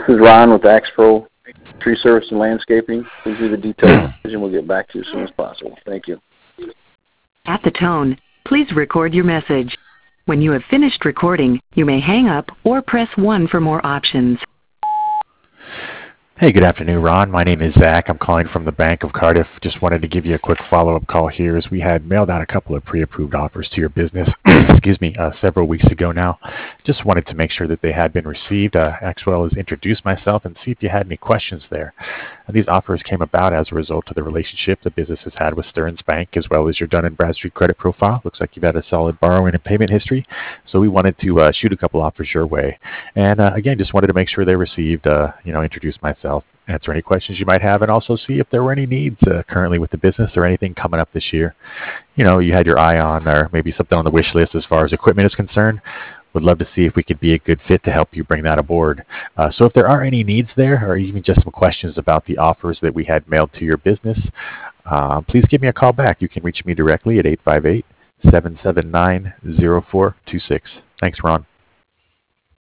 is Ron with Axe Pro Tree Service and Landscaping. Please do the details, and we'll get back to you as soon as possible. Thank you. At the tone, please record your message. When you have finished recording, you may hang up or press 1 for more options. Hey, good afternoon, Ron. My name is Zach. I'm calling from the Bank of Cardiff. Just wanted to give you a quick follow-up call here as we had mailed out a couple of pre-approved offers to your business, several weeks ago now. Just wanted to make sure that they had been received, as well as introduce myself and see if you had any questions there. These offers came about as a result of the relationship the business has had with Stearns Bank, as well as your Dun & Bradstreet credit profile. Looks like you've had a solid borrowing and payment history. So we wanted to shoot a couple offers your way. And again, just wanted to make sure they received, introduce myself, answer any questions you might have, and also see if there were any needs currently with the business or anything coming up this year. You had your eye on, or maybe something on the wish list as far as equipment is concerned. Would love to see if we could be a good fit to help you bring that aboard. So if there are any needs there, or even just some questions about the offers that we had mailed to your business, please give me a call back. You can reach me directly at 858-779-0426. Thanks, Ron.